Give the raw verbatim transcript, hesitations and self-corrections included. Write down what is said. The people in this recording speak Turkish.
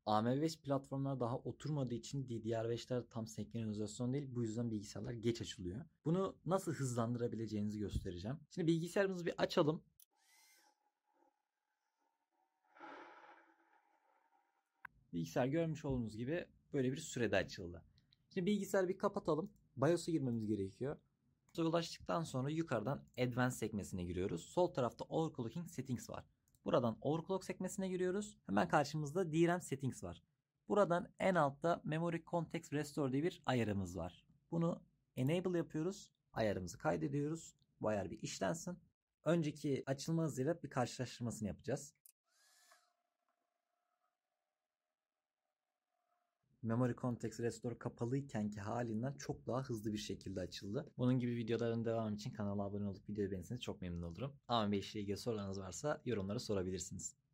A M beş platformlar daha oturmadığı için D D R beşler tam senkronizasyon değil. Bu yüzden bilgisayarlar geç açılıyor. Bunu nasıl hızlandırabileceğinizi göstereceğim. Şimdi bilgisayarımızı bir açalım. Bilgisayar görmüş olduğunuz gibi böyle bir sürede açıldı. Şimdi bilgisayarı bir kapatalım. BIOS'a girmemiz gerekiyor. Ulaştıktan sonra yukarıdan Advanced sekmesine giriyoruz. Sol tarafta Overclocking Settings var. Buradan Overclock sekmesine giriyoruz. Hemen karşımızda D RAM Settings var. Buradan en altta Memory Context Restore diye bir ayarımız var. Bunu Enable yapıyoruz. Ayarımızı kaydediyoruz. Bu ayar bir işlensin. Önceki açılma hızıyla bir karşılaştırmasını yapacağız. Memory Context Restore kapalıykenki halinden çok daha hızlı bir şekilde açıldı. Bunun gibi videoların devamı için kanala abone olup videoyu beğenirseniz çok memnun olurum. A M beş ile ilgili sorularınız varsa yorumlara sorabilirsiniz.